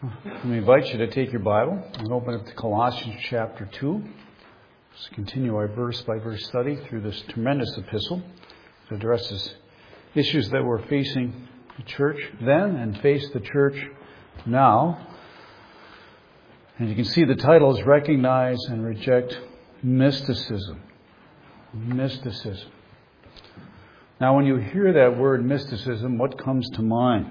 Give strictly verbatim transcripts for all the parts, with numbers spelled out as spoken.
Let me invite you to take your Bible and open up to Colossians chapter two. Let's continue our verse-by-verse study through this tremendous epistle that addresses issues that were facing the church then and face the church now. And you can see the title is Recognize and Reject Mysticism. Mysticism. Now, when you hear that word mysticism, what comes to mind?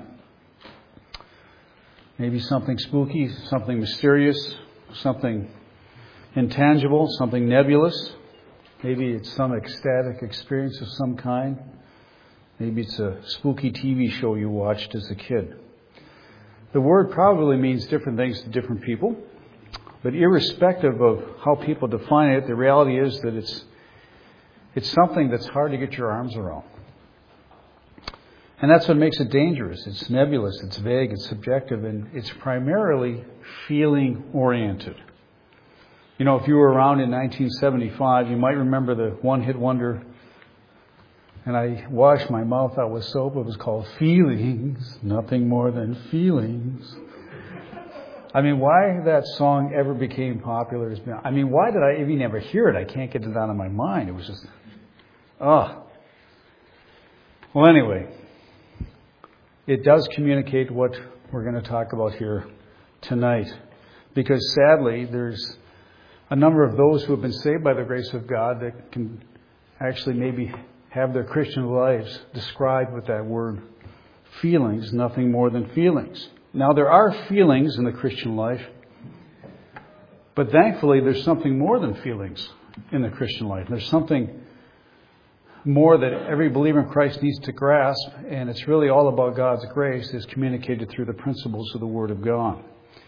Maybe something spooky, something mysterious, something intangible, something nebulous. Maybe it's some ecstatic experience of some kind. Maybe it's a spooky T V show you watched as a kid. The word probably means different things to different people. But irrespective of how people define it, the reality is that it's it's something that's hard to get your arms around. And that's what makes it dangerous. It's nebulous, it's vague, it's subjective, and it's primarily feeling-oriented. You know, if you were around in nineteen seventy-five, you might remember the one-hit wonder, and I washed my mouth out with soap. It was called Feelings, Nothing More Than Feelings. I mean, why that song ever became popular is, I mean, why did I even ever hear it? I can't get it out of my mind. It was just, oh. Well, anyway, it does communicate what we're going to talk about here tonight. Because sadly, there's a number of those who have been saved by the grace of God that can actually maybe have their Christian lives described with that word, feelings, nothing more than feelings. Now, there are feelings in the Christian life, but thankfully there's something more than feelings in the Christian life. There's something more that every believer in Christ needs to grasp, and it's really all about God's grace as communicated through the principles of the Word of God.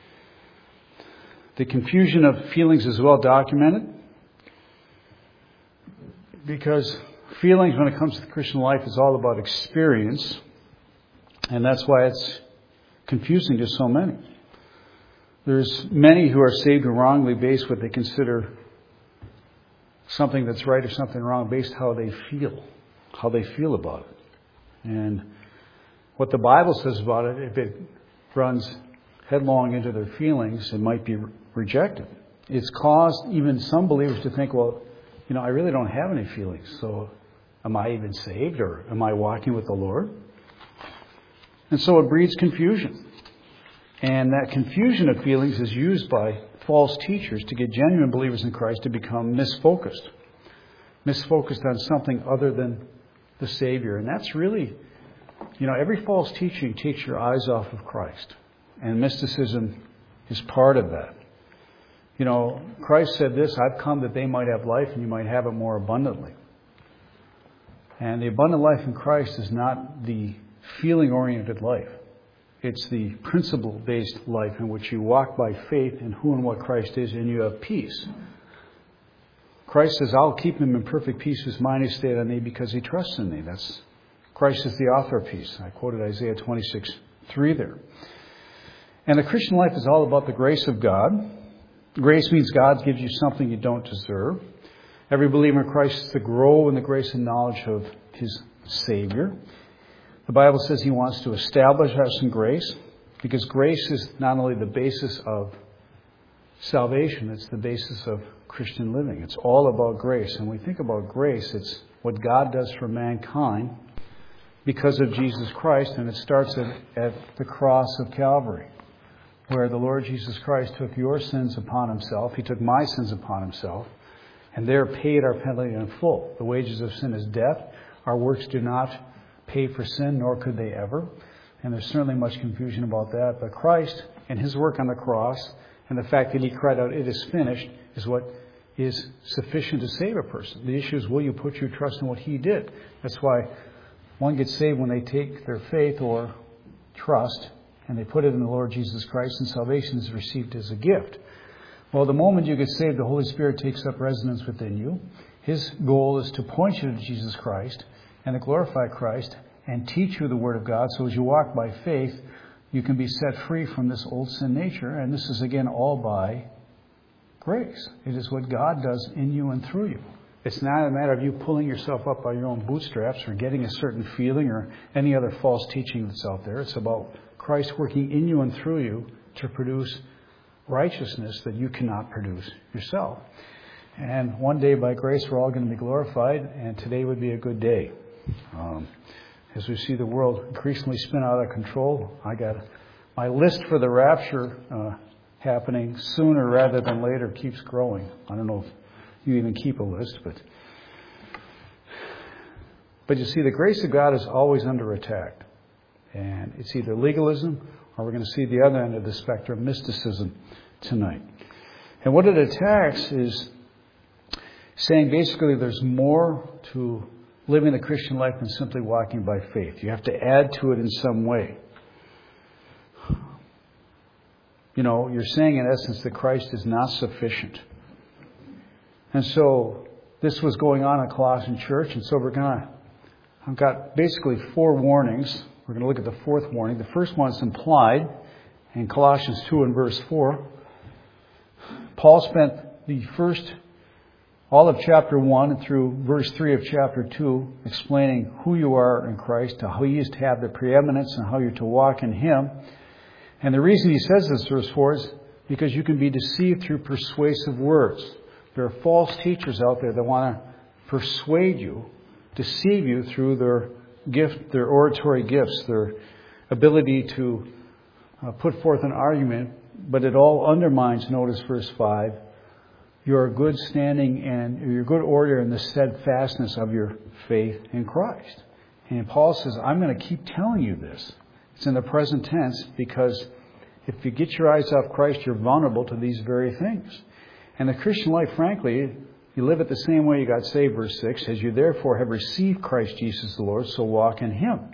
The confusion of feelings is well documented because feelings when it comes to the Christian life is all about experience, and that's why it's confusing to so many. There's many who are saved and wrongly based what they consider something that's right or something wrong based how they feel, how they feel about it. And what the Bible says about it, if it runs headlong into their feelings, it might be rejected. It's caused even some believers to think, well, you know, I really don't have any feelings, so am I even saved or am I walking with the Lord? And so it breeds confusion. And that confusion of feelings is used by false teachers to get genuine believers in Christ to become misfocused. Misfocused on something other than the Savior. And that's really, you know, every false teaching takes your eyes off of Christ. And mysticism is part of that. You know, Christ said this, I've come that they might have life and you might have it more abundantly. And the abundant life in Christ is not the feeling-oriented life. It's the principle-based life in which you walk by faith in who and what Christ is, and you have peace. Christ says, I'll keep him in perfect peace whose mind is stayed on me because he trusts in me. That's Christ is the author of peace. I quoted Isaiah twenty-six three there. And the Christian life is all about the grace of God. Grace means God gives you something you don't deserve. Every believer in Christ is to grow in the grace and knowledge of his Savior. The Bible says he wants to establish us in grace because grace is not only the basis of salvation, it's the basis of Christian living. It's all about grace. And when we think about grace, it's what God does for mankind because of Jesus Christ. And it starts at, at the cross of Calvary, where the Lord Jesus Christ took your sins upon himself. He took my sins upon himself. And there paid our penalty in full. The wages of sin is death. Our works do not pay for sin, nor could they ever. And there's certainly much confusion about that. But Christ and his work on the cross and the fact that he cried out, it is finished, is what is sufficient to save a person. The issue is, will you put your trust in what he did? That's why one gets saved when they take their faith or trust and they put it in the Lord Jesus Christ, and salvation is received as a gift. Well, the moment you get saved, the Holy Spirit takes up residence within you. His goal is to point you to Jesus Christ and to glorify Christ and teach you the Word of God. So as you walk by faith, you can be set free from this old sin nature. And this is, again, all by grace. It is what God does in you and through you. It's not a matter of you pulling yourself up by your own bootstraps or getting a certain feeling or any other false teaching that's out there. It's about Christ working in you and through you to produce righteousness that you cannot produce yourself. And one day, by grace, we're all going to be glorified, and today would be a good day. Um, as we see the world increasingly spin out of control, I got my list for the rapture uh, happening sooner rather than later keeps growing. I don't know if you even keep a list, but but you see, the grace of God is always under attack. And it's either legalism or we're going to see the other end of the spectrum, mysticism, tonight. And what it attacks is saying basically there's more to living the Christian life than simply walking by faith. You have to add to it in some way. You know, you're saying in essence that Christ is not sufficient. And so this was going on in Colossian church, and so we're going to, I've got basically four warnings. We're going to look at the fourth warning. The first one is implied in Colossians two and verse four. Paul spent the first, all of chapter one and through verse three of chapter two, explaining who you are in Christ, how He is to have the preeminence and how you're to walk in Him. And the reason he says this, verse four, is because you can be deceived through persuasive words. There are false teachers out there that want to persuade you, deceive you through their gift, their oratory gifts, their ability to uh, put forth an argument, but it all undermines, notice verse five, your good standing and your good order and the steadfastness of your faith in Christ. And Paul says, I'm going to keep telling you this. It's in the present tense because if you get your eyes off Christ, you're vulnerable to these very things. And the Christian life, frankly, you live it the same way you got saved, verse six, as you therefore have received Christ Jesus the Lord, so walk in Him.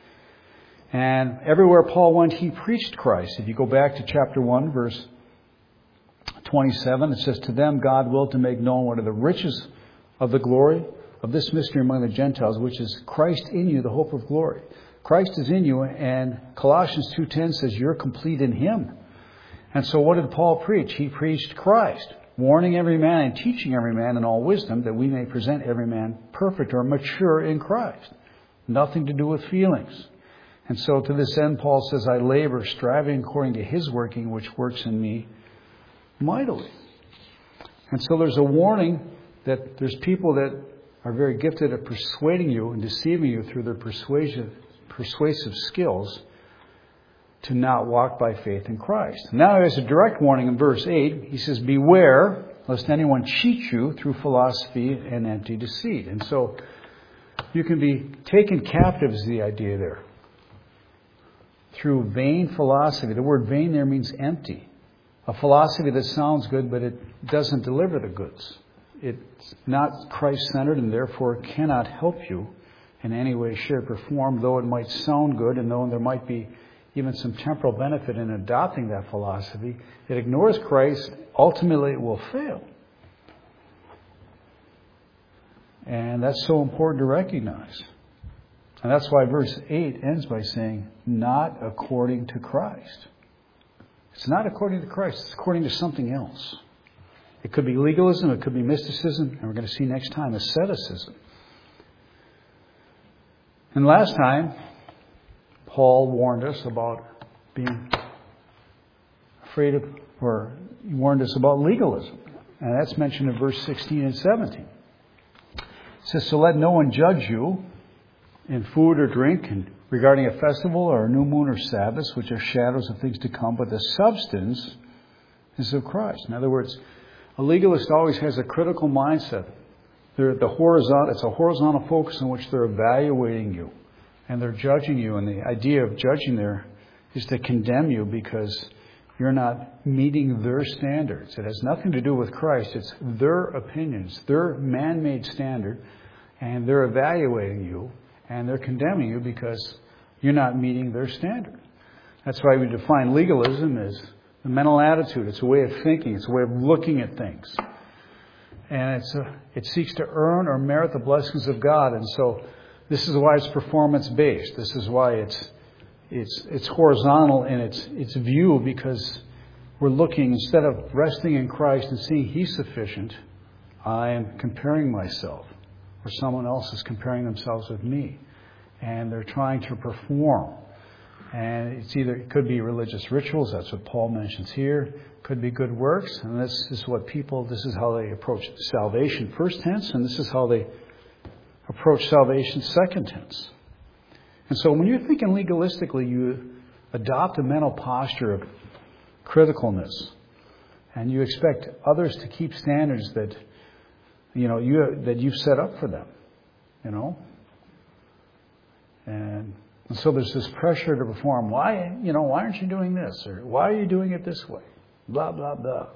And everywhere Paul went, he preached Christ. If you go back to chapter one, verse twenty-seven, it says, to them God willed to make known what are the riches of the glory of this mystery among the Gentiles, which is Christ in you, the hope of glory. Christ is in you, and Colossians two ten says you're complete in Him. And so what did Paul preach? He preached Christ, warning every man and teaching every man in all wisdom that we may present every man perfect or mature in Christ. Nothing to do with feelings. And so to this end, Paul says, I labor, striving according to His working, which works in me mightily. And so there's a warning that there's people that are very gifted at persuading you and deceiving you through their persuasive persuasive skills to not walk by faith in Christ. Now there's a direct warning in verse eight. He says, beware lest anyone cheat you through philosophy and empty deceit. And so you can be taken captive is the idea there. Through vain philosophy. The word vain there means empty. A philosophy that sounds good, but it doesn't deliver the goods. It's not Christ-centered and therefore cannot help you in any way, shape, or form, though it might sound good and though there might be even some temporal benefit in adopting that philosophy. It ignores Christ. Ultimately, it will fail. And that's so important to recognize. And that's why verse eight ends by saying, not according to Christ. It's not according to Christ. It's according to something else. It could be legalism. It could be mysticism. And we're going to see next time asceticism. And last time, Paul warned us about being afraid of, or he warned us about legalism. And that's mentioned in verse sixteen and seventeen. It says, so let no one judge you in food or drink, and regarding a festival or a new moon or Sabbaths, which are shadows of things to come, but the substance is of Christ. In other words, a legalist always has a critical mindset. They're at the horizontal, it's a horizontal focus in which they're evaluating you and they're judging you. And the idea of judging there is to condemn you because you're not meeting their standards. It has nothing to do with Christ. It's their opinions, their man-made standard, and they're evaluating you and they're condemning you because you're not meeting their standard. That's why we define legalism as the mental attitude. It's a way of thinking. It's a way of looking at things. And it's a, it seeks to earn or merit the blessings of God. And so this is why it's performance-based. This is why it's it's it's horizontal in its its view, because we're looking, instead of resting in Christ and seeing He's sufficient, I am comparing myself, or someone else is comparing themselves with me. And they're trying to perform. And it's either, it could be religious rituals, that's what Paul mentions here. Could be good works, and this is what people, this is how they approach salvation first tense, and this is how they approach salvation second tense. And so when you're thinking legalistically, you adopt a mental posture of criticalness, and you expect others to keep standards that, you know, you that you've set up for them, you know. And, and so there's this pressure to perform. Why, you know, why aren't you doing this? Or why are you doing it this way? Blah, blah, blah.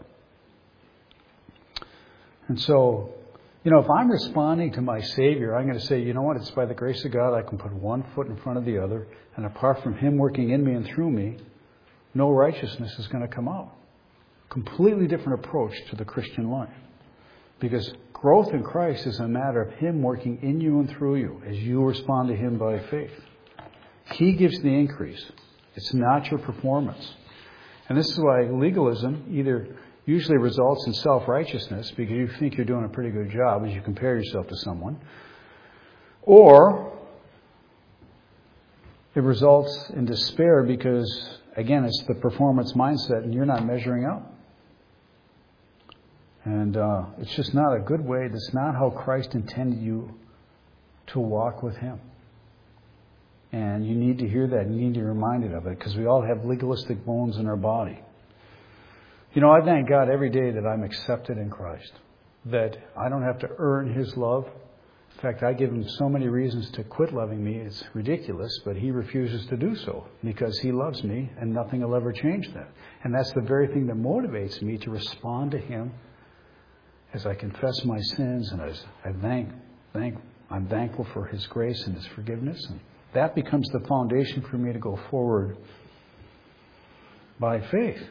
And so, you know, if I'm responding to my Savior, I'm going to say, you know what, it's by the grace of God I can put one foot in front of the other, and apart from Him working in me and through me, no righteousness is going to come out. Completely different approach to the Christian life. Because growth in Christ is a matter of Him working in you and through you as you respond to Him by faith. He gives the increase. It's not your performance. And this is why legalism either usually results in self-righteousness because you think you're doing a pretty good job as you compare yourself to someone, or it results in despair because, again, it's the performance mindset and you're not measuring up. And uh, it's just not a good way. That's not how Christ intended you to walk with Him. And you need to hear that. You need to be reminded of it because we all have legalistic bones in our body. You know, I thank God every day that I'm accepted in Christ. That I don't have to earn His love. In fact, I give Him so many reasons to quit loving me. It's ridiculous, but He refuses to do so because He loves me and nothing will ever change that. And that's the very thing that motivates me to respond to Him as I confess my sins and as I thank, thank, I'm thankful for His grace and His forgiveness. And that becomes the foundation for me to go forward by faith.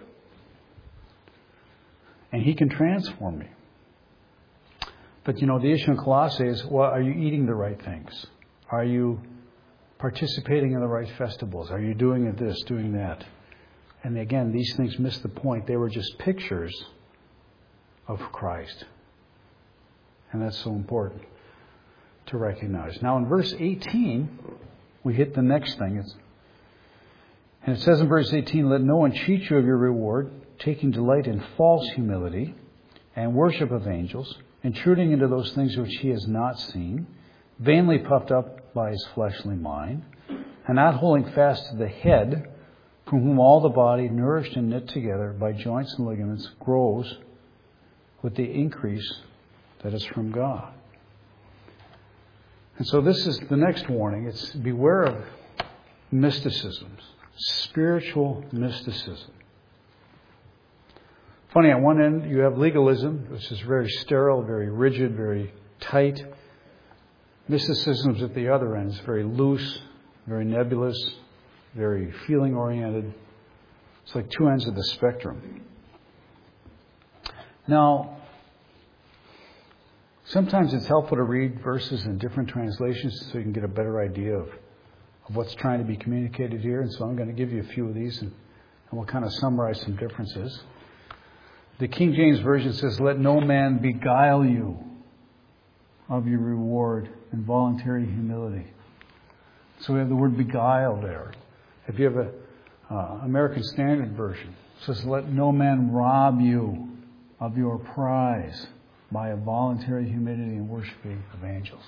And He can transform me. But, you know, the issue in Colossae is, well, are you eating the right things? Are you participating in the right festivals? Are you doing this, doing that? And again, these things miss the point. They were just pictures of Christ. And that's so important to recognize. Now, in verse eighteen, we hit the next thing. It's, and it says in verse eighteen, let no one cheat you of your reward, taking delight in false humility and worship of angels, intruding into those things which he has not seen, vainly puffed up by his fleshly mind, and not holding fast to the head, from whom all the body, nourished and knit together by joints and ligaments, grows with the increase that is from God. And so this is the next warning. It's beware of mysticisms, spiritual mysticism. Funny, on one end you have legalism, which is very sterile, very rigid, very tight. Mysticism's at the other end. It's very loose, very nebulous, very feeling-oriented. It's like two ends of the spectrum. Now, sometimes it's helpful to read verses in different translations so you can get a better idea of, of what's trying to be communicated here. And so I'm going to give you a few of these and, and we'll kind of summarize some differences. The King James Version says, let no man beguile you of your reward in voluntary humility. So we have the word beguile there. If you have a uh, American Standard Version, it says, let no man rob you of your prize by a voluntary humility and worshiping of angels.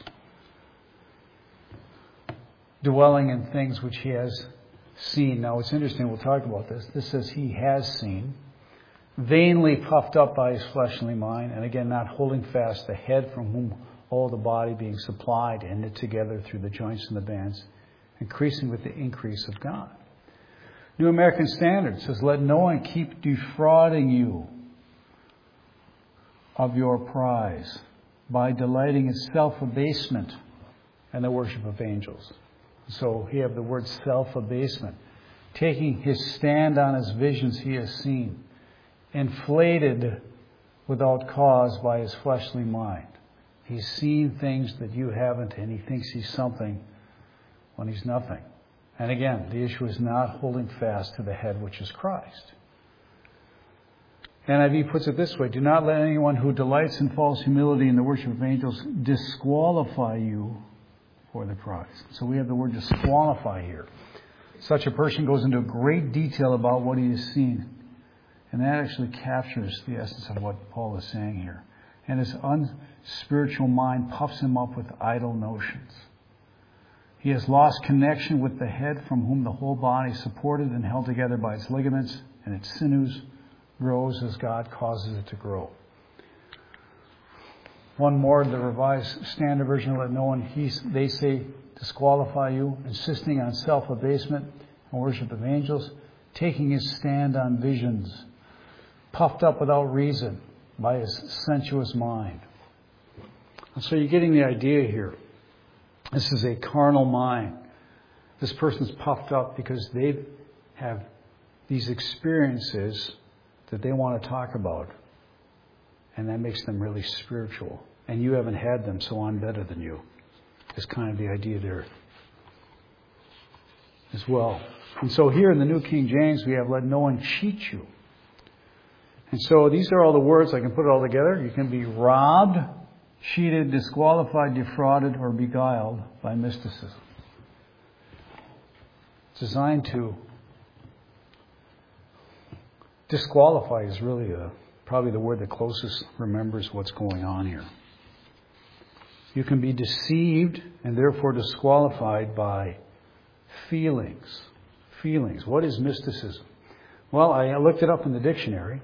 Dwelling in things which he has seen. Now it's interesting, we'll talk about this. This says he has seen. Vainly puffed up by his fleshly mind, and again not holding fast the head, from whom all the body being supplied and knit together through the joints and the bands, increasing with the increase of God. New American Standard says, let no one keep defrauding you of your prize by delighting in self-abasement and the worship of angels. So here have the word self-abasement, taking his stand on his visions he has seen, inflated without cause by his fleshly mind. He's seen things that you haven't, and he thinks he's something when he's nothing. And again, the issue is not holding fast to the head, which is Christ. N I V puts it this way, do not let anyone who delights in false humility in the worship of angels disqualify you for the prize. So we have the word disqualify here. Such a person goes into great detail about what he has seen. And that actually captures the essence of what Paul is saying here. And his unspiritual mind puffs him up with idle notions. He has lost connection with the head, from whom the whole body, supported and held together by its ligaments and its sinews, grows as God causes it to grow. One more, the Revised Standard Version, let no one, he, they say, disqualify you, insisting on self-abasement and worship of angels, taking his stand on visions, puffed up without reason by his sensuous mind. And so you're getting the idea here. This is a carnal mind. This person's puffed up because they have these experiences that they want to talk about. And that makes them really spiritual. And you haven't had them, so I'm better than you. Is kind of the idea there as well. And so here in the New King James, we have, let no one cheat you. And so these are all the words. I can put it all together. You can be robbed, cheated, disqualified, defrauded, or beguiled by mysticism. It's designed to disqualify is really a, probably the word that closest remembers what's going on here. You can be deceived and therefore disqualified by feelings. Feelings. What is mysticism? Well, I looked it up in the dictionary.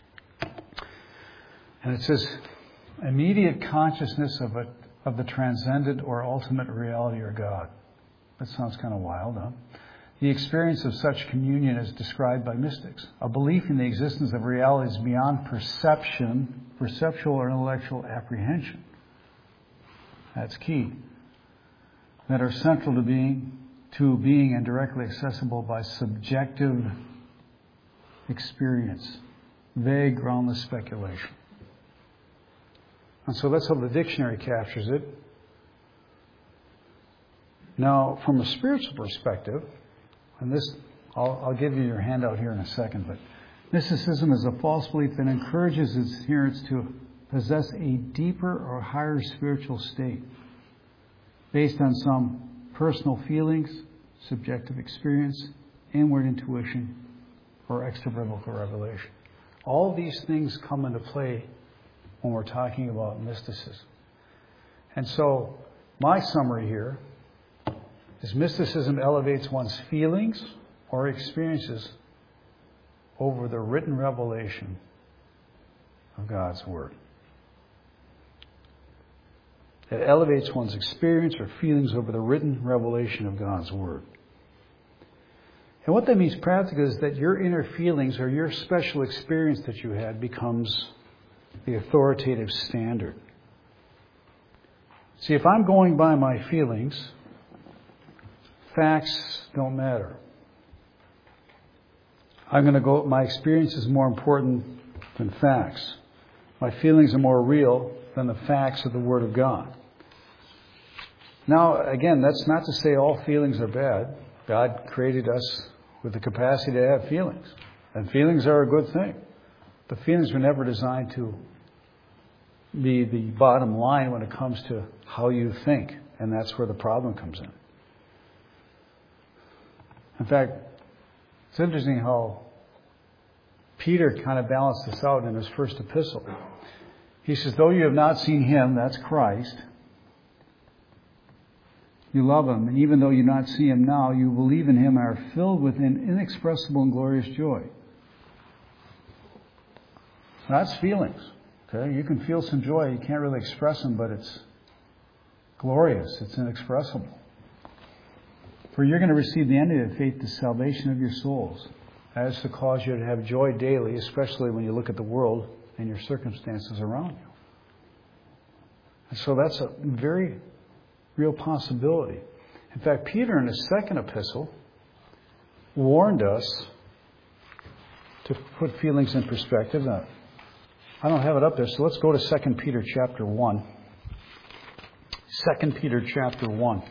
And it says, immediate consciousness of, a, of the transcendent or ultimate reality or God. That sounds kind of wild, huh? The experience of such communion is described by mystics. A belief in the existence of realities beyond perception, perceptual or intellectual apprehension. That's key. That are central to being, to being and directly accessible by subjective experience. Vague, groundless speculation. And so that's how the dictionary captures it. Now, from a spiritual perspective, and this, I'll, I'll give you your handout here in a second, but mysticism is a false belief that encourages its adherents to possess a deeper or higher spiritual state based on some personal feelings, subjective experience, inward intuition, or extra-biblical revelation. All these things come into play when we're talking about mysticism. And so, my summary here is mysticism elevates one's feelings or experiences over the written revelation of God's Word. It elevates one's experience or feelings over the written revelation of God's Word. And what that means practically is that your inner feelings or your special experience that you had becomes the authoritative standard. See, if I'm going by my feelings, facts don't matter. I'm going to go, my experience is more important than facts. My feelings are more real than the facts of the Word of God. Now, again, that's not to say all feelings are bad. God created us with the capacity to have feelings. And feelings are a good thing. The feelings were never designed to be the bottom line when it comes to how you think. And that's where the problem comes in. In fact, it's interesting how Peter kind of balanced this out in his first epistle. He says, though you have not seen Him, that's Christ, you love Him. And even though you do not see Him now, you believe in Him and are filled with an inexpressible and glorious joy. That's feelings. Okay, you can feel some joy. You can't really express them, but it's glorious. It's inexpressible. For you're going to receive the end of faith, the salvation of your souls. That is to cause you to have joy daily, especially when you look at the world and your circumstances around you. And so that's a very real possibility. In fact, Peter in his second epistle warned us to put feelings in perspective. Now, I don't have it up there, so let's go to Second Peter chapter one. Second Peter chapter one.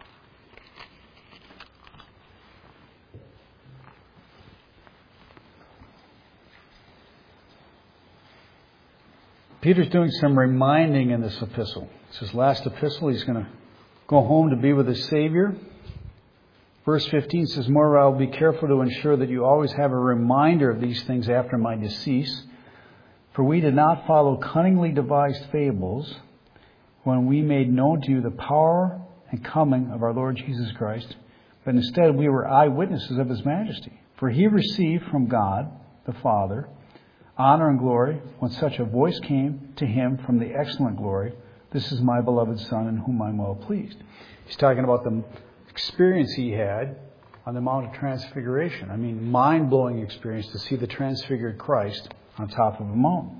Peter's doing some reminding in this epistle. It's his last epistle. He's going to go home to be with his Savior. Verse fifteen says, "Moreover, I will be careful to ensure that you always have a reminder of these things after my decease. For we did not follow cunningly devised fables when we made known to you the power and coming of our Lord Jesus Christ, but instead we were eyewitnesses of his majesty. For he received from God the Father honor and glory when such a voice came to him from the excellent glory, 'This is my beloved Son in whom I am well pleased.'" He's talking about the experience he had on the Mount of Transfiguration. I mean, mind-blowing experience to see the transfigured Christ on top of a mountain.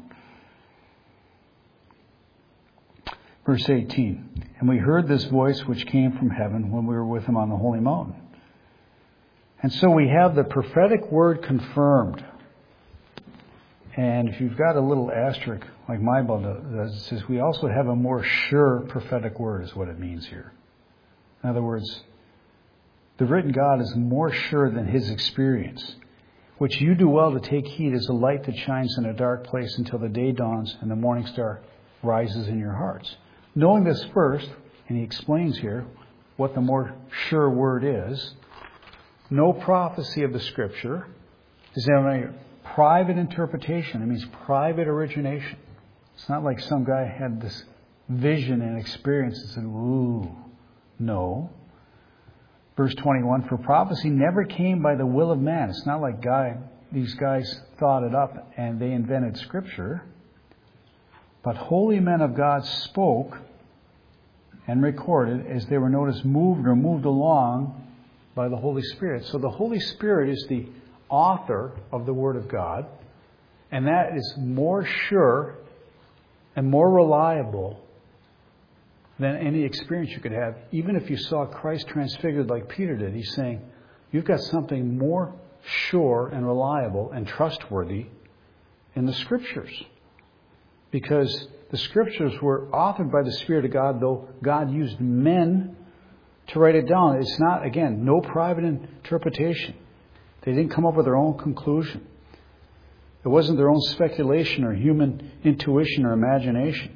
Verse eighteen, "And we heard this voice which came from heaven when we were with him on the holy mountain." And so we have the prophetic word confirmed. And if you've got a little asterisk like my Bible does, it says we also have a more sure prophetic word is what it means here. In other words, the written God is more sure than his experience, which you do well to take heed as a light that shines in a dark place until the day dawns and the morning star rises in your hearts. Knowing this first, and he explains here what the more sure word is, no prophecy of the Scripture is ever private interpretation. It means private origination. It's not like some guy had this vision and experience and said, ooh, no. Verse twenty-one, "For prophecy never came by the will of man." It's not like guy, these guys thought it up and they invented Scripture. "But holy men of God spoke and recorded as they were noticed moved or moved along by the Holy Spirit." So the Holy Spirit is the author of the Word of God, and that is more sure and more reliable than any experience you could have. Even if you saw Christ transfigured like Peter did, he's saying, you've got something more sure and reliable and trustworthy in the Scriptures. Because the Scriptures were authored by the Spirit of God, though God used men to write it down. It's not, again, no private interpretation. They didn't come up with their own conclusion. It wasn't their own speculation or human intuition or imagination.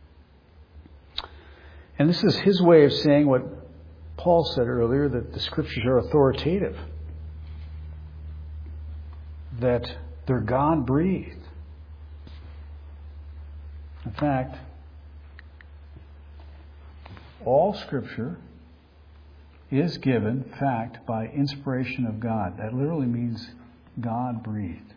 And this is his way of saying what Paul said earlier, that the Scriptures are authoritative, that they're God-breathed. In fact, all Scripture is given, fact, by inspiration of God. That literally means God-breathed.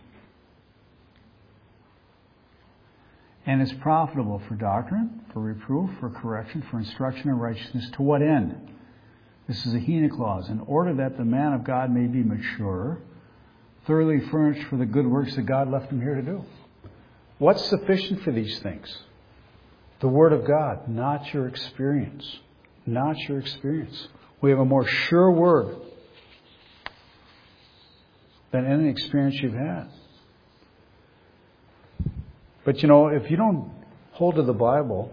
And is profitable for doctrine, for reproof, for correction, for instruction in righteousness. To what end? This is a hina clause. In order that the man of God may be mature, thoroughly furnished for the good works that God left him here to do. What's sufficient for these things? The Word of God, not your experience. Not your experience. We have a more sure Word than any experience you've had. But you know, if you don't hold to the Bible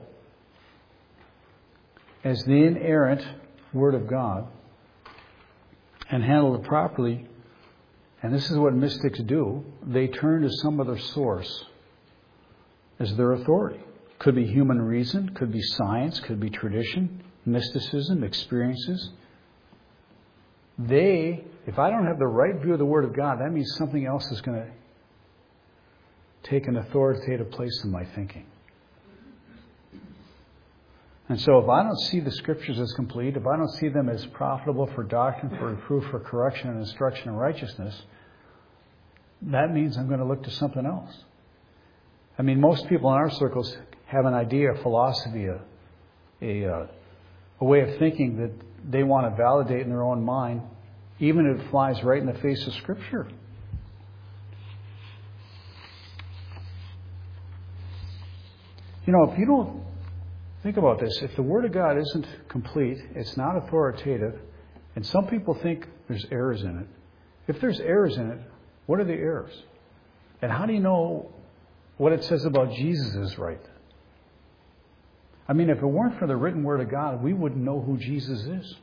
as the inerrant Word of God and handle it properly, and this is what mystics do, they turn to some other source as their authority. Could be human reason, could be science, could be tradition, mysticism, experiences. They, if I don't have the right view of the Word of God, that means something else is going to take an authoritative place in my thinking. And so if I don't see the Scriptures as complete, if I don't see them as profitable for doctrine, for reproof, for correction and instruction in righteousness, that means I'm going to look to something else. I mean, most people in our circles have an idea, a philosophy, a, a, a way of thinking that they want to validate in their own mind, even if it flies right in the face of Scripture. You know, if you don't think about this, if the Word of God isn't complete, it's not authoritative, and some people think there's errors in it. If there's errors in it, what are the errors? And how do you know what it says about Jesus is right? I mean, if it weren't for the written Word of God, we wouldn't know who Jesus is.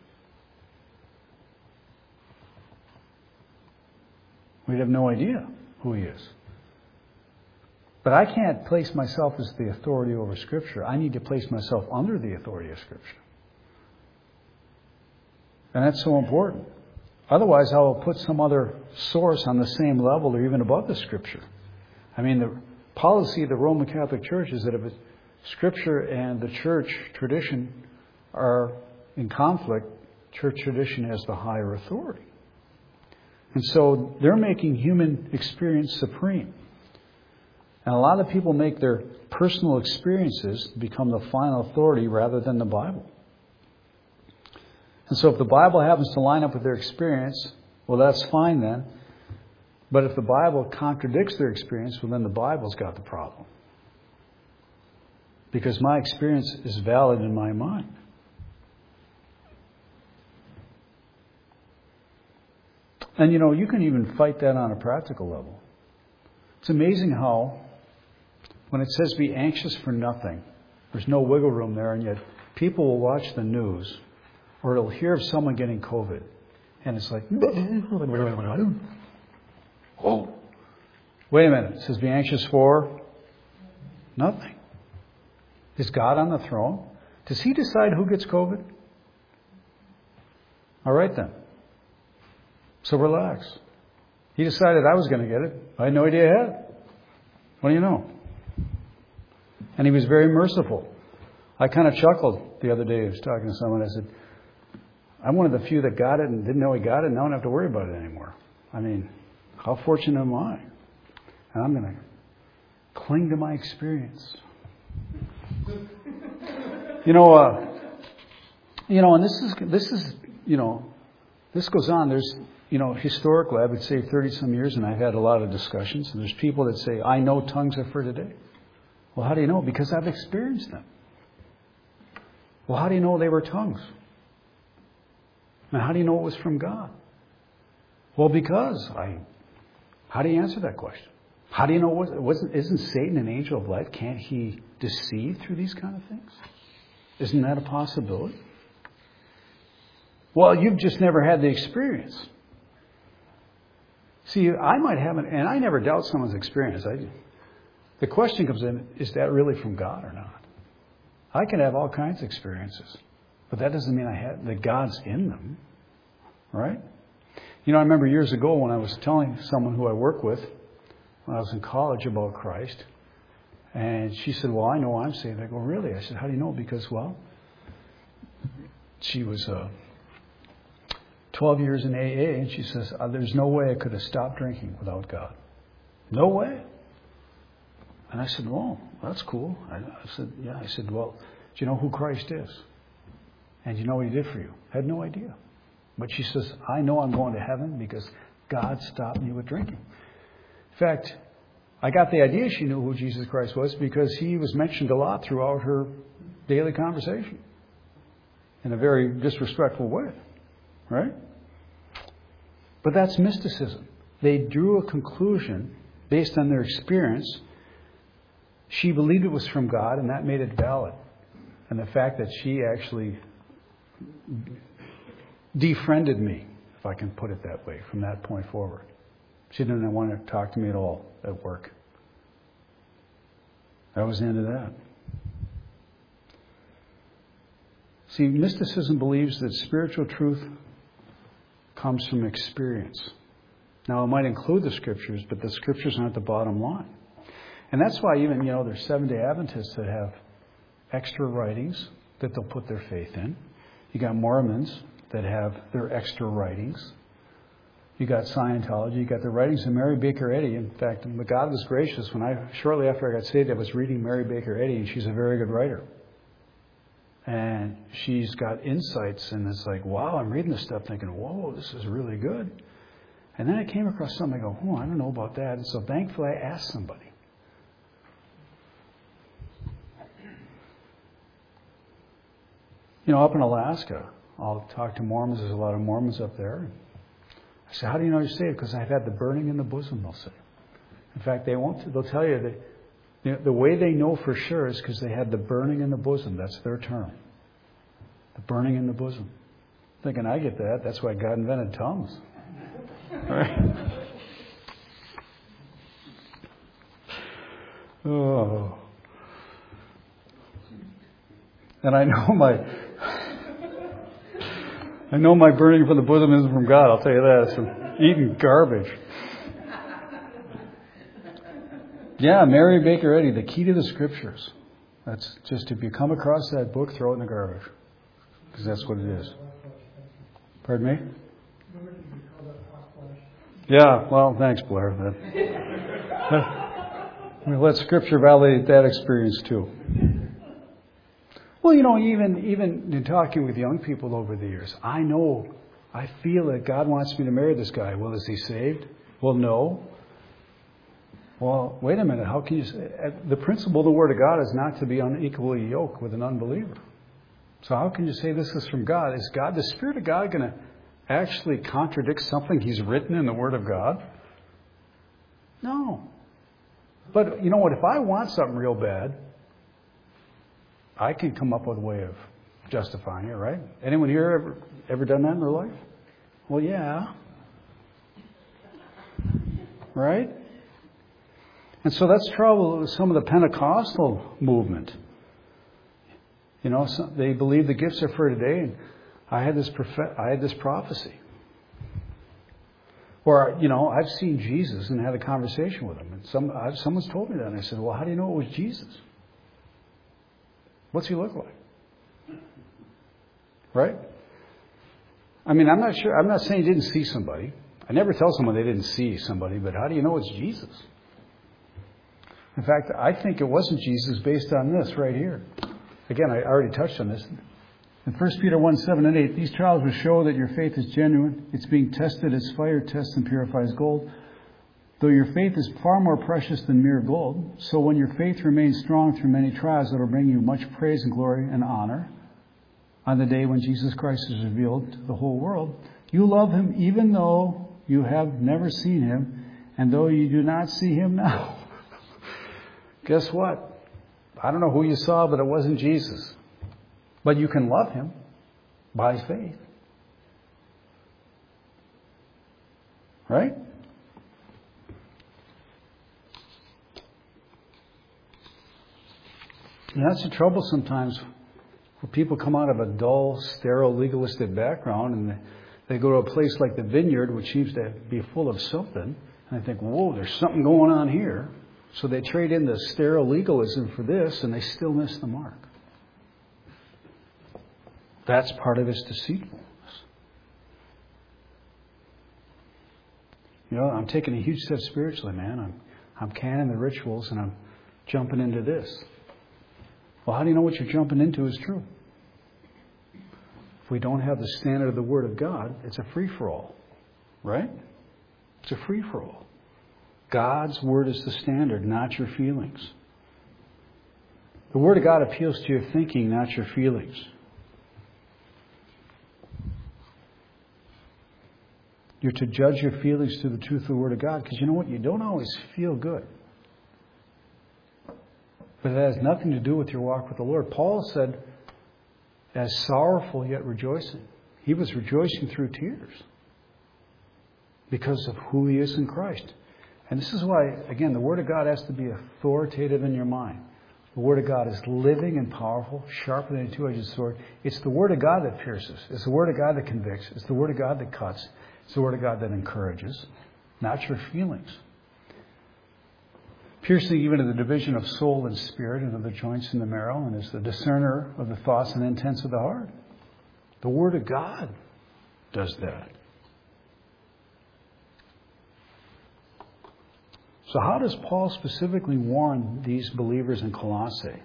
We'd have no idea who He is. But I can't place myself as the authority over Scripture. I need to place myself under the authority of Scripture. And that's so important. Otherwise, I will put some other source on the same level or even above the Scripture. I mean, the policy of the Roman Catholic Church is that if Scripture and the church tradition are in conflict, church tradition has the higher authority. And so they're making human experience supreme. And a lot of people make their personal experiences become the final authority rather than the Bible. And so if the Bible happens to line up with their experience, well, that's fine then. But if the Bible contradicts their experience, well, then the Bible's got the problem. Because my experience is valid in my mind. And, you know, you can even fight that on a practical level. It's amazing how, when it says be anxious for nothing, there's no wiggle room there, and yet people will watch the news, or they'll hear of someone getting COVID, and it's like, oh, wait a minute. It says be anxious for nothing. Is God on the throne? Does He decide who gets COVID? All right then. So relax. He decided I was going to get it. I had no idea I had. What do you know? And He was very merciful. I kind of chuckled the other day. I was talking to someone. I said, I'm one of the few that got it and didn't know he got it, and I don't have to worry about it anymore. I mean, how fortunate am I? And I'm going to cling to my experience. You know, uh, you know, and this is, this is, you know, this goes on. There's, you know, historically, I would say thirty some years, and I've had a lot of discussions, and there's people that say, I know tongues are for today. Well, how do you know? Because I've experienced them. Well, how do you know they were tongues? And how do you know it was from God? Well, because I, how do you answer that question? How do you know, it wasn't, isn't Satan an angel of light? Can't he deceive through these kind of things? Isn't that a possibility? Well, you've just never had the experience. See, I might have, an, and I never doubt someone's experience. I, the question comes in, is that really from God or not? I can have all kinds of experiences, but that doesn't mean I have, that God's in them, right? You know, I remember years ago when I was telling someone who I work with when I was in college about Christ, and she said, well, I know I'm saved. I go, really? I said, how do you know? Because, well, she was uh, twelve years in A A, and she says, uh, there's no way I could have stopped drinking without God. No way. And I said, well, that's cool. I, I said, yeah. I said, well, do you know who Christ is? And do you know what He did for you? I had no idea. But she says, I know I'm going to heaven because God stopped me with drinking. In fact, I got the idea she knew who Jesus Christ was because He was mentioned a lot throughout her daily conversation in a very disrespectful way, right? But that's mysticism. They drew a conclusion based on their experience. She believed it was from God, and that made it valid. And the fact that she actually defriended me, if I can put it that way, from that point forward. She didn't want to talk to me at all at work. That was the end of that. See, mysticism believes that spiritual truth comes from experience. Now, it might include the Scriptures, but the Scriptures aren't the bottom line. And that's why even, you know, there's Seventh-day Adventists that have extra writings that they'll put their faith in. You got Mormons that have their extra writings. You got Scientology. You got the writings of Mary Baker Eddy. In fact, God was gracious. When I shortly after I got saved, I was reading Mary Baker Eddy, and she's a very good writer. And she's got insights, and it's like, wow, I'm reading this stuff thinking, whoa, this is really good. And then I came across something. I go, oh, I don't know about that. And so thankfully, I asked somebody. You know, up in Alaska, I'll talk to Mormons. There's a lot of Mormons up there. I say, how do you know you're saved? Because I've had the burning in the bosom, they'll say. In fact, they won't. They'll tell you that you know, the way they know for sure is because they had the burning in the bosom. That's their term. The burning in the bosom. Thinking, I get that. That's why God invented tongues. Right? Oh. And I know my... I know my burning from the bosom isn't from God, I'll tell you that. It's eating garbage. Yeah, Mary Baker Eddy, the key to the scriptures. That's just, if you come across that book, throw it in the garbage. Because that's what it is. Pardon me? Yeah, well, thanks, Blair. We let Scripture validate that experience too. Well, you know, even even in talking with young people over the years, I know, I feel that God wants me to marry this guy. Well, is he saved? Well, no. Well, wait a minute. How can you say? The principle of the Word of God is not to be unequally yoked with an unbeliever. So how can you say this is from God? Is God, the Spirit of God, going to actually contradict something He's written in the Word of God? No. But you know what? If I want something real bad, I can come up with a way of justifying it, right? Anyone here ever ever done that in their life? Well, yeah. Right? And so that's trouble with some of the Pentecostal movement. You know, some, they believe the gifts are for today, and I had this prophet, I had this prophecy. Or, you know, I've seen Jesus and had a conversation with him. And some, I've, someone's told me that. And I said, well, how do you know it was Jesus? What's he look like? Right? I mean, I'm not sure. I'm not saying you didn't see somebody. I never tell someone they didn't see somebody. But how do you know it's Jesus? In fact, I think it wasn't Jesus based on this right here. Again, I already touched on this. In First Peter one, seven and eight, these trials will show that your faith is genuine. It's being tested as fire tests and purifies gold. Though your faith is far more precious than mere gold, so when your faith remains strong through many trials, it will bring you much praise and glory and honor on the day when Jesus Christ is revealed to the whole world. You love him even though you have never seen him, and though you do not see him now. Guess what? I don't know who you saw, but it wasn't Jesus. But you can love him by faith. Right? And that's the trouble sometimes where people come out of a dull, sterile, legalistic background and they, they go to a place like the Vineyard, which seems to be full of something, and they think, whoa, there's something going on here. So they trade in the sterile legalism for this, and they still miss the mark. That's part of its deceitfulness. You know, I'm taking a huge step spiritually, man. I'm I'm canning the rituals and I'm jumping into this. Well, how do you know what you're jumping into is true? If we don't have the standard of the Word of God, it's a free-for-all. Right? It's a free-for-all. God's Word is the standard, not your feelings. The Word of God appeals to your thinking, not your feelings. You're to judge your feelings through the truth of the Word of God. Because you know what? You don't always feel good. But it has nothing to do with your walk with the Lord. Paul said, as sorrowful yet rejoicing. He was rejoicing through tears. Because of who he is in Christ. And this is why, again, the Word of God has to be authoritative in your mind. The Word of God is living and powerful, sharper than a two-edged sword. It's the Word of God that pierces. It's the Word of God that convicts. It's the Word of God that cuts. It's the Word of God that encourages, not your feelings. Piercing even to the division of soul and spirit and of the joints and the marrow, and is the discerner of the thoughts and intents of the heart. The Word of God does that. So how does Paul specifically warn these believers in Colossae?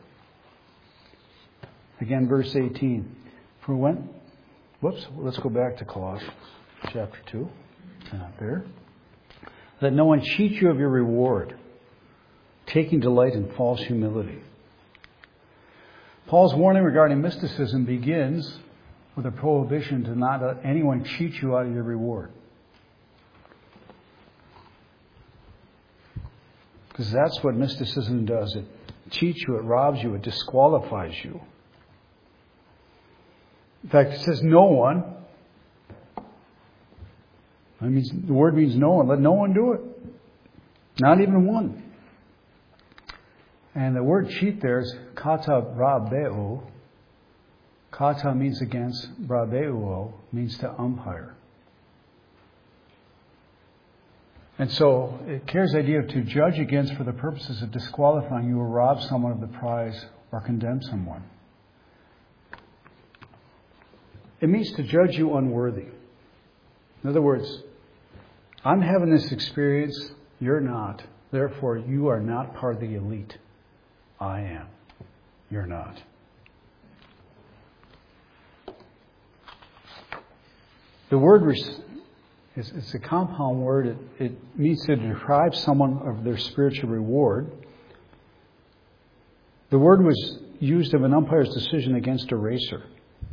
Again, verse eighteen. For when... Whoops, let's go back to Colossians chapter two. Not there. That no one cheat you of your reward, taking delight in false humility. Paul's warning regarding mysticism begins with a prohibition to not let anyone cheat you out of your reward. Because that's what mysticism does. It cheats you, it robs you, it disqualifies you. In fact, it says no one. That means, the word means no one. Let no one do it. Not even one. And the word cheat there is kata rabeo, Kata means against, brabeuo means to umpire. And so it carries the idea of to judge against for the purposes of disqualifying you or rob someone of the prize or condemn someone. It means to judge you unworthy. In other words, I'm having this experience, you're not. Therefore, you are not part of the elite. I am. You're not. The word is it's a compound word. It, it means to deprive someone of their spiritual reward. The word was used of an umpire's decision against a racer.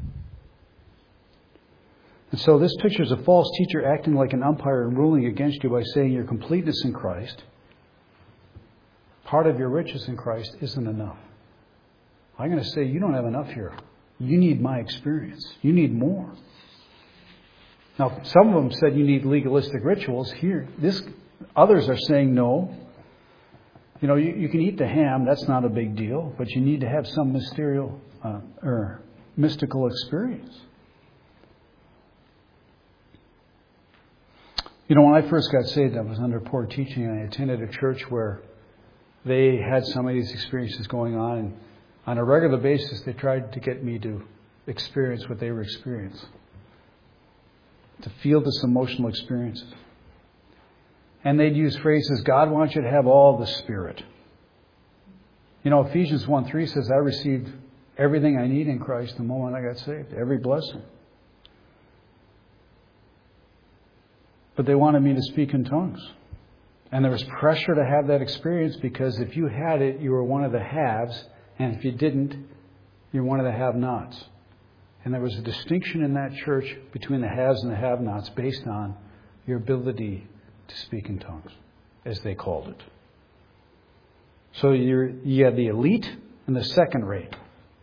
And so this pictures a false teacher acting like an umpire and ruling against you by saying your completeness in Christ, part of your riches in Christ, isn't enough. I'm going to say you don't have enough here. You need my experience. You need more. Now, some of them said you need legalistic rituals. Here, this others are saying no. You know, you, you can eat the ham. That's not a big deal. But you need to have some mysterious uh, or mystical experience. You know, when I first got saved, I was under poor teaching, and I attended a church where they had some of these experiences going on, and on a regular basis, they tried to get me to experience what they were experiencing, to feel this emotional experience. And they'd use phrases, God wants you to have all the Spirit. You know, Ephesians one three says, I received everything I need in Christ the moment I got saved, every blessing. But they wanted me to speak in tongues. And there was pressure to have that experience because if you had it, you were one of the haves. And if you didn't, you're one of the have-nots. And there was a distinction in that church between the haves and the have-nots based on your ability to speak in tongues, as they called it. So you're, you had the elite and the second rate.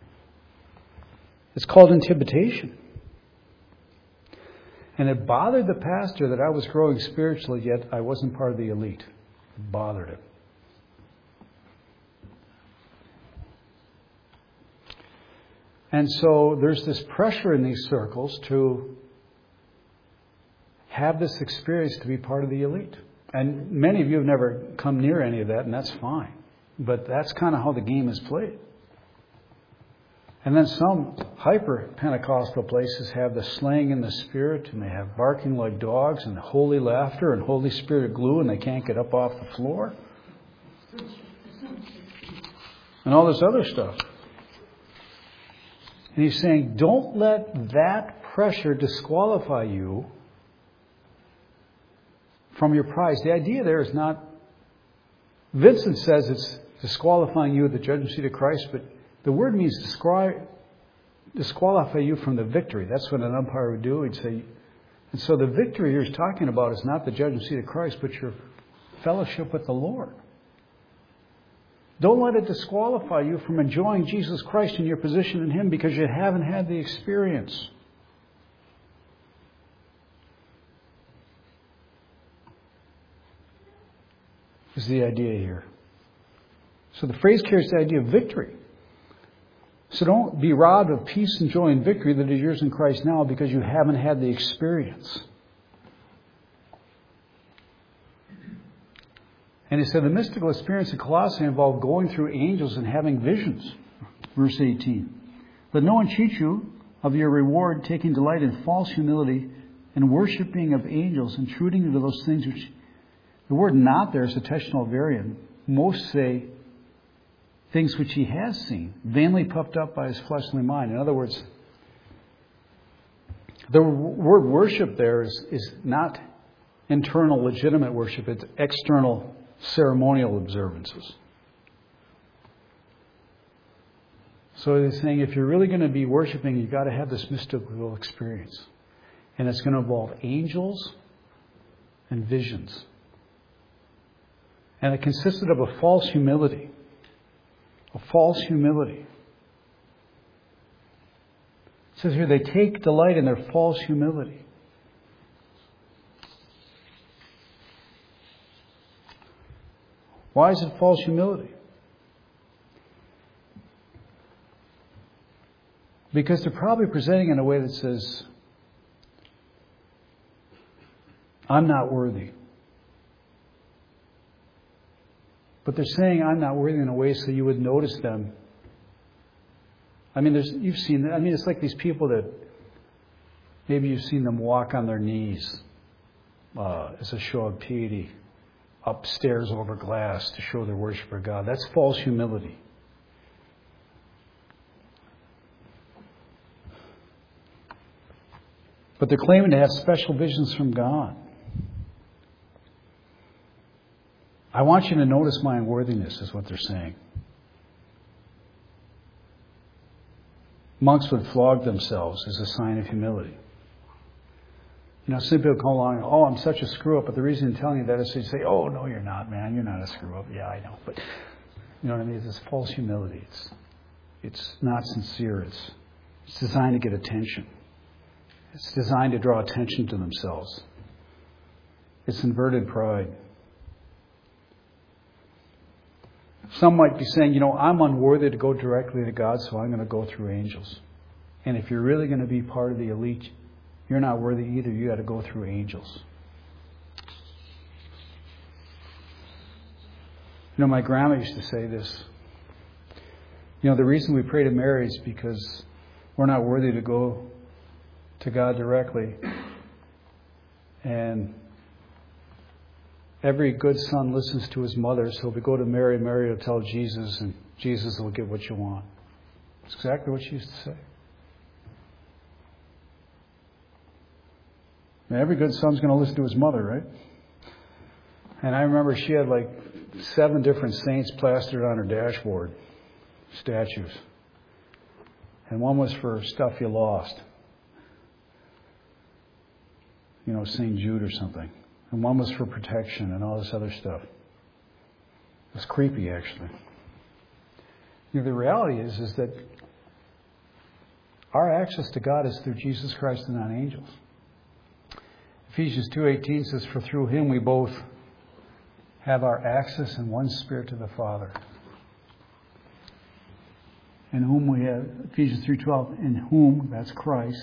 It's called intimidation. And it bothered the pastor that I was growing spiritually, yet I wasn't part of the elite. It bothered him. And so there's this pressure in these circles to have this experience to be part of the elite. And many of you have never come near any of that, and that's fine. But that's kind of how the game is played. And then some hyper-Pentecostal places have the slaying in the Spirit, and they have barking like dogs, and holy laughter, and Holy Spirit glue, and they can't get up off the floor. And all this other stuff. And he's saying, don't let that pressure disqualify you from your prize. The idea there is not... Vincent says it's disqualifying you at the judgment seat of Christ, but the word means disqualify, disqualify you from the victory. That's what an umpire would do. He'd say, and so the victory here he's talking about is not the judgment seat of Christ, but your fellowship with the Lord. Don't let it disqualify you from enjoying Jesus Christ and your position in Him because you haven't had the experience. Is the idea here. So the phrase carries the idea of victory. So don't be robbed of peace and joy and victory that is yours in Christ now because you haven't had the experience. And he said the mystical experience in Colossae involved going through angels and having visions. Verse eighteen. Let no one cheat you of your reward, taking delight in false humility and worshipping of angels, intruding into those things which... The word not there is a textual variant. Most say things which he has seen, vainly puffed up by his fleshly mind. In other words, the word worship there is, is not internal legitimate worship. It's external ceremonial observances. So he's saying if you're really going to be worshiping, you've got to have this mystical experience. And it's going to involve angels and visions. And it consisted of a false humility. A false humility. It says here, they take delight in their false humility. Why is it false humility? Because they're probably presenting in a way that says, I'm not worthy. But they're saying I'm not worthy in a way so you would notice them. I mean, there's, you've seen, I mean, it's like these people that maybe you've seen them walk on their knees uh, as a show of piety, upstairs over glass to show their worship for God. That's false humility. But they're claiming to have special visions from God. I want you to notice my unworthiness, is what they're saying. Monks would flog themselves as a sign of humility. You know, some people come along and, oh, I'm such a screw up, but the reason I'm telling you that is to say, oh, no, you're not, man. You're not a screw up. Yeah, I know. But, you know what I mean? It's this false humility. It's, it's not sincere. It's, it's designed to get attention. It's designed to draw attention to themselves. It's inverted pride. Some might be saying, you know, I'm unworthy to go directly to God, so I'm going to go through angels. And if you're really going to be part of the elite, you're not worthy either. You got to go through angels. You know, my grandma used to say this. You know, the reason we pray to Mary is because we're not worthy to go to God directly. And every good son listens to his mother, so if we go to Mary, Mary will tell Jesus, and Jesus will get what you want. That's exactly what she used to say. And every good son's going to listen to his mother, right? And I remember she had like seven different saints plastered on her dashboard, statues. And one was for stuff you lost. You know, Saint Jude or something. And one was for protection and all this other stuff. It was creepy, actually. You know, the reality is, is that our access to God is through Jesus Christ and not angels. Ephesians two eighteen says, for through him we both have our access in one spirit to the Father. In whom we have, Ephesians three twelve, in whom, that's Christ,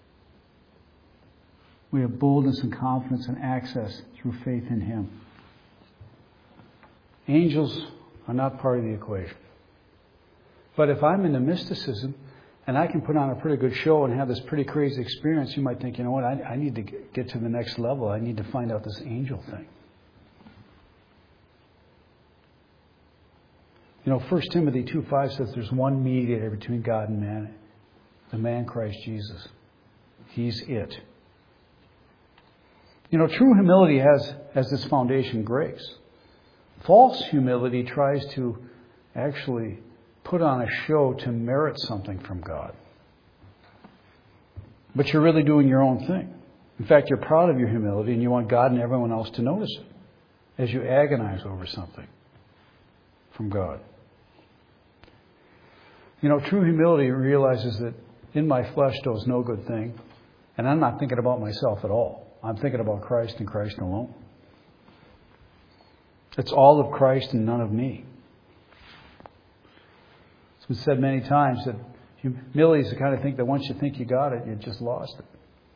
we have boldness and confidence and access through faith in him. Angels are not part of the equation. But if I'm into mysticism and I can put on a pretty good show and have this pretty crazy experience, you might think, you know what, I, I need to get to the next level. I need to find out this angel thing. You know, First Timothy two five says there's one mediator between God and man, the man Christ Jesus. He's it. You know, true humility has as its foundation grace. False humility tries to actually put on a show to merit something from God. But you're really doing your own thing. In fact, you're proud of your humility and you want God and everyone else to notice it as you agonize over something from God. You know, true humility realizes that in my flesh there is no good thing, and I'm not thinking about myself at all. I'm thinking about Christ and Christ alone. It's all of Christ and none of me. It's been said many times that humility is the kind of thing that once you think you got it, you just lost it.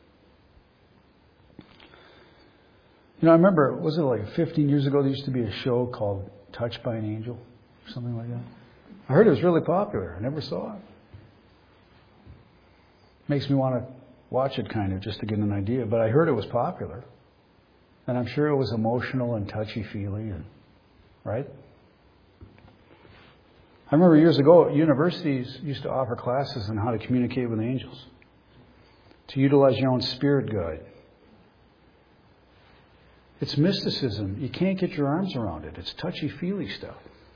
You know, I remember, was it like fifteen years ago, there used to be a show called Touched by an Angel, or something like that. I heard it was really popular. I never saw it. Makes me want to watch it kind of just to get an idea. But I heard it was popular. And I'm sure it was emotional and touchy-feely. And, right? I remember years ago, universities used to offer classes on how to communicate with angels. To utilize your own spirit guide. It's mysticism. You can't get your arms around it. It's touchy-feely stuff.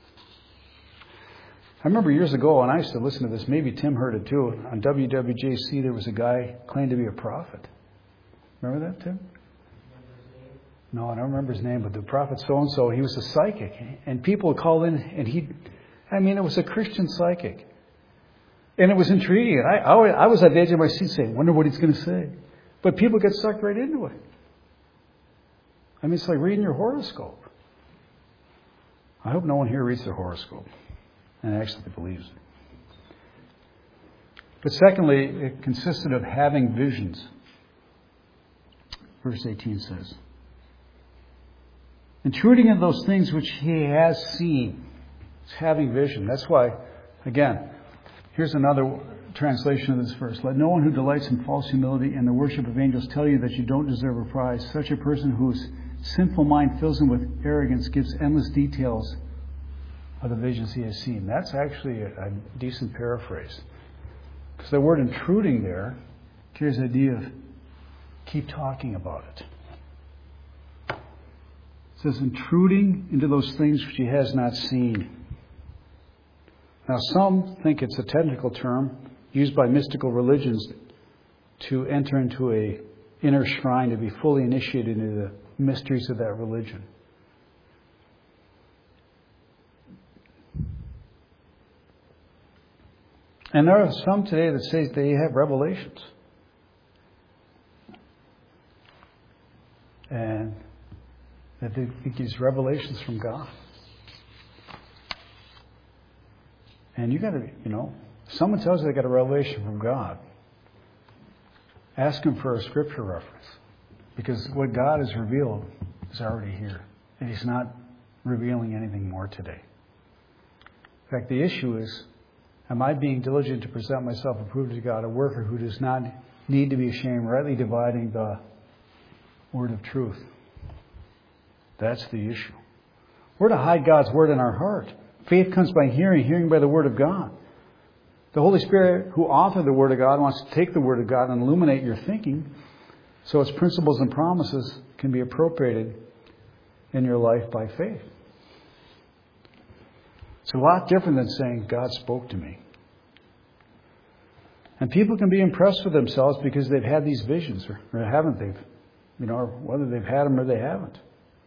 I remember years ago, and I used to listen to this, maybe Tim heard it too, on W W J C there was a guy claimed to be a prophet. Remember that, Tim? No, I don't remember his name, but the prophet so-and-so, he was a psychic. And people would call in, and he, I mean, it was a Christian psychic. And it was intriguing. I, I, I was at the edge of my seat saying, wonder what he's going to say. But people get sucked right into it. I mean, it's like reading your horoscope. I hope no one here reads their horoscope and actually believes it. But secondly, it consisted of having visions. Verse eighteen says, intruding in those things which he has seen. It's having vision. That's why, again, here's another translation of this verse. Let no one who delights in false humility and the worship of angels tell you that you don't deserve a prize. Such a person whose sinful mind fills him with arrogance gives endless details of the visions he has seen. That's actually a, a decent paraphrase. Because the word intruding there carries the idea of keep talking about it. It says intruding into those things which he has not seen. Now some think it's a technical term used by mystical religions to enter into a inner shrine, to be fully initiated into the mysteries of that religion. And there are some today that say they have revelations. And that they think these revelations from God. And you got to, you know, if someone tells you they got a revelation from God, ask them for a scripture reference. Because what God has revealed is already here. And He's not revealing anything more today. In fact, the issue is, am I being diligent to present myself approved to God, a worker who does not need to be ashamed, rightly dividing the word of truth? That's the issue. We're to hide God's word in our heart. Faith comes by hearing, hearing by the word of God. The Holy Spirit, who authored the word of God, wants to take the word of God and illuminate your thinking so its principles and promises can be appropriated in your life by faith. It's a lot different than saying, God spoke to me. And people can be impressed with themselves because they've had these visions, or, or haven't they? You know, or whether they've had them or they haven't.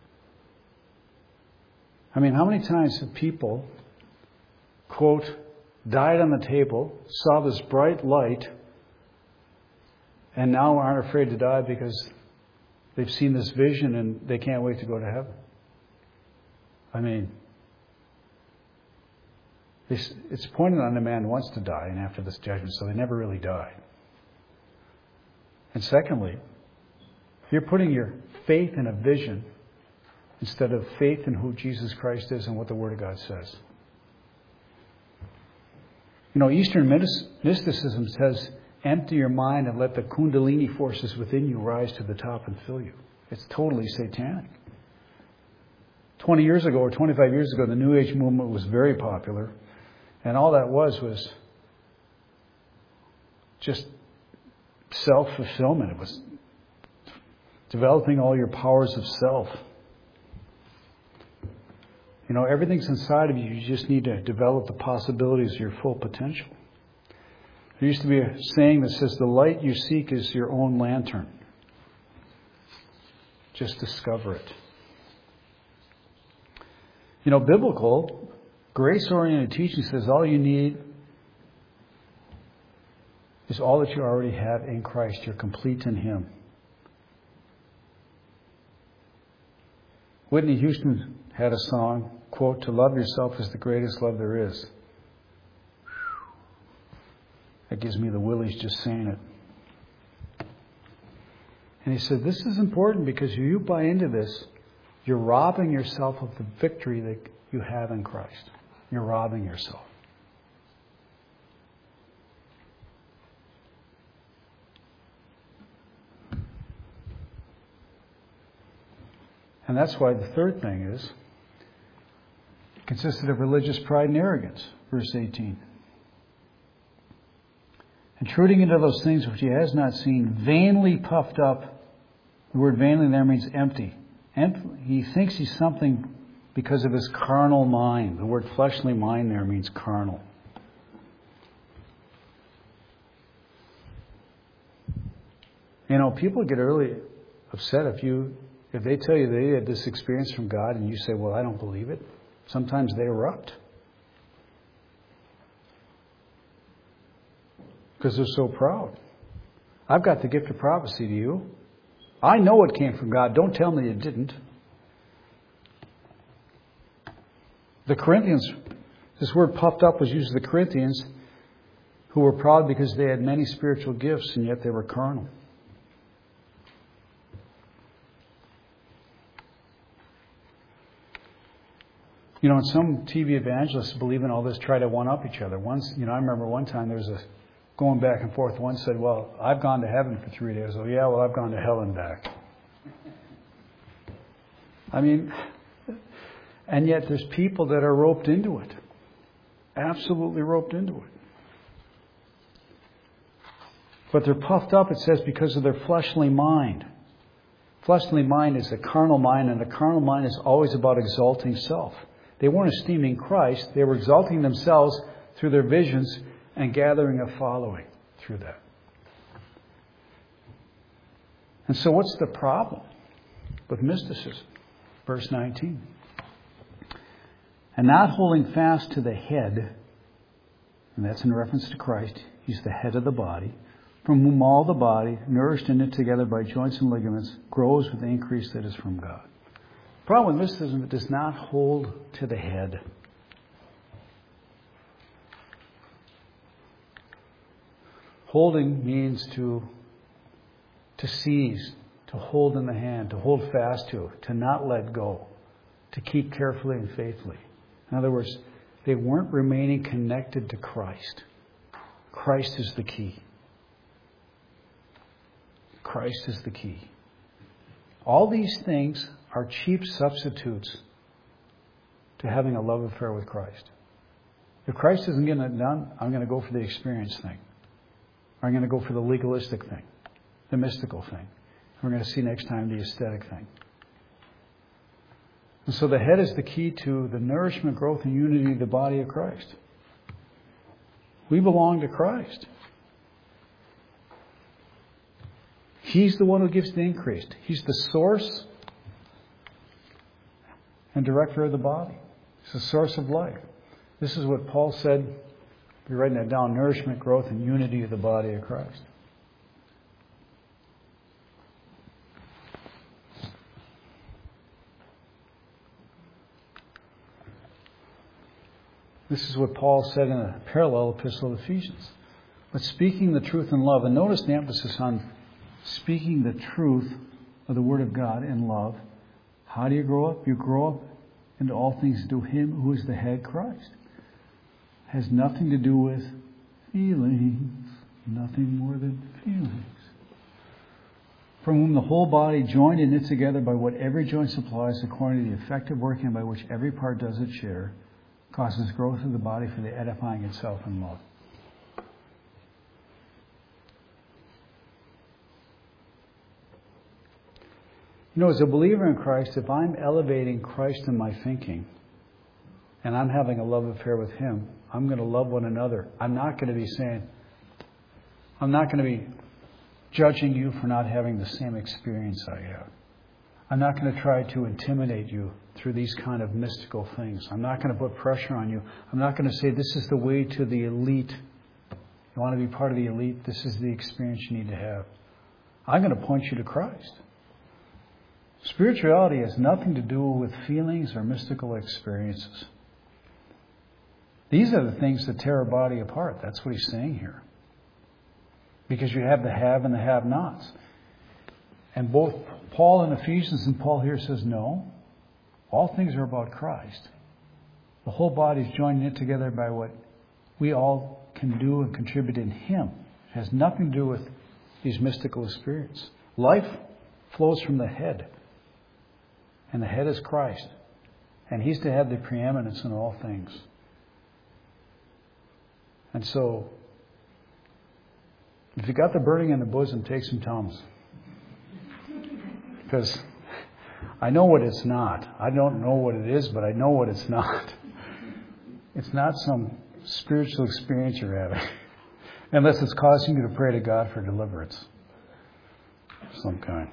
I mean, how many times have people, quote, died on the table, saw this bright light, and now aren't afraid to die because they've seen this vision and they can't wait to go to heaven? I mean, it's pointed on a man who wants to die and after this judgment, so they never really die. And secondly, if you're putting your faith in a vision instead of faith in who Jesus Christ is and what the Word of God says. You know, Eastern mysticism says, empty your mind and let the Kundalini forces within you rise to the top and fill you. It's totally satanic. twenty years ago or twenty-five years ago, the New Age movement was very popular. And all that was was just self-fulfillment. It was developing all your powers of self. You know, everything's inside of you. You just need to develop the possibilities of your full potential. There used to be a saying that says, the light you seek is your own lantern. Just discover it. You know, biblical, grace-oriented teaching says all you need is all that you already have in Christ. You're complete in Him. Whitney Houston had a song, quote, to love yourself is the greatest love there is. That gives me the willies just saying it. And he said, this is important because if you buy into this, you're robbing yourself of the victory that you have in Christ. You're robbing yourself. And that's why the third thing is, it consisted of religious pride and arrogance. Verse eighteen. Intruding into those things which he has not seen, vainly puffed up. The word vainly there means empty. Empty. He thinks he's something because of his carnal mind. The word fleshly mind there means carnal. You know, people get really upset if you if they tell you they had this experience from God and you say, well, I don't believe it. Sometimes they erupt. Because they're so proud. I've got the gift of prophecy to you. I know it came from God. Don't tell me it didn't. The Corinthians, this word puffed up was used to the Corinthians who were proud because they had many spiritual gifts and yet they were carnal. You know, and some T V evangelists believe in all this, try to one-up each other. Once, you know, I remember one time there was a going back and forth. One said, well, I've gone to heaven for three days. Oh, yeah, well, I've gone to hell and back. I mean, and yet there's people that are roped into it. Absolutely roped into it. But they're puffed up, it says, because of their fleshly mind. Fleshly mind is a carnal mind, and a carnal mind is always about exalting self. They weren't esteeming Christ. They were exalting themselves through their visions and gathering a following through that. And so what's the problem with mysticism? Verse nineteen. And not holding fast to the head, and that's in reference to Christ, He's the head of the body, from whom all the body, nourished and knit together by joints and ligaments, grows with the increase that is from God. The problem with mysticism, it does not hold to the head. Holding means to, to seize, to hold in the hand, to hold fast to, to not let go, to keep carefully and faithfully. In other words, they weren't remaining connected to Christ. Christ is the key. Christ is the key. All these things are cheap substitutes to having a love affair with Christ. If Christ isn't getting it done, I'm going to go for the experience thing. I'm going to go for the legalistic thing, the mystical thing. We're going to see next time the aesthetic thing. And so the head is the key to the nourishment, growth, and unity of the body of Christ. We belong to Christ. He's the one who gives the increase. He's the source and director of the body. He's the source of life. This is what Paul said. You're writing that down. Nourishment, growth, and unity of the body of Christ. This is what Paul said in a parallel epistle to Ephesians. But speaking the truth in love, and notice the emphasis on speaking the truth of the Word of God in love. How do you grow up? You grow up into all things to Him who is the head, Christ. Has nothing to do with feelings, nothing more than feelings. From whom the whole body, joined and knit together by what every joint supplies, according to the effective working by which every part does its share, causes growth of the body for the edifying itself in love. You know, as a believer in Christ, if I'm elevating Christ in my thinking and I'm having a love affair with Him, I'm going to love one another. I'm not going to be saying, I'm not going to be judging you for not having the same experience I have. I'm not going to try to intimidate you through these kind of mystical things. I'm not going to put pressure on you. I'm not going to say this is the way to the elite. You want to be part of the elite? This is the experience you need to have. I'm going to point you to Christ. Spirituality has nothing to do with feelings or mystical experiences. These are the things that tear a body apart. That's what he's saying here. Because you have the have and the have-nots. And both Paul in Ephesians and Paul here says, no, all things are about Christ. The whole body is joined in together by what we all can do and contribute in Him. It has nothing to do with these mystical experiences. Life flows from the head. And the head is Christ. And He's to have the preeminence in all things. And so, if you got the burning in the bosom, take some Tums. Because I know what it's not. I don't know what it is, but I know what it's not. It's not some spiritual experience you're having. Unless it's causing you to pray to God for deliverance of some kind.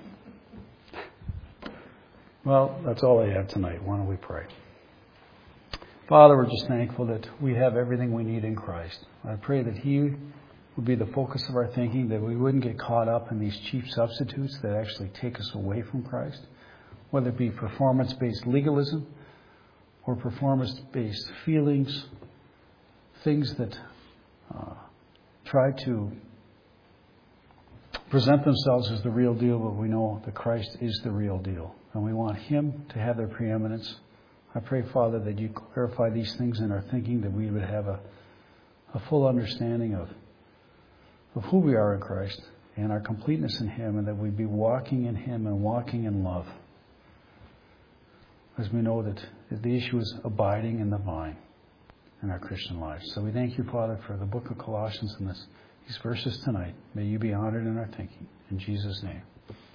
Well, that's all I have tonight. Why don't we pray? Father, we're just thankful that we have everything we need in Christ. I pray that He would be the focus of our thinking, that we wouldn't get caught up in these cheap substitutes that actually take us away from Christ, whether it be performance-based legalism or performance-based feelings, things that uh, try to present themselves as the real deal, but we know that Christ is the real deal. And we want Him to have their preeminence. I pray, Father, that you clarify these things in our thinking, that we would have a, a full understanding of, of who we are in Christ and our completeness in Him, and that we'd be walking in Him and walking in love. As we know that the issue is abiding in the vine in our Christian lives. So we thank you, Father, for the book of Colossians and this, these verses tonight. May you be honored in our thinking. In Jesus' name.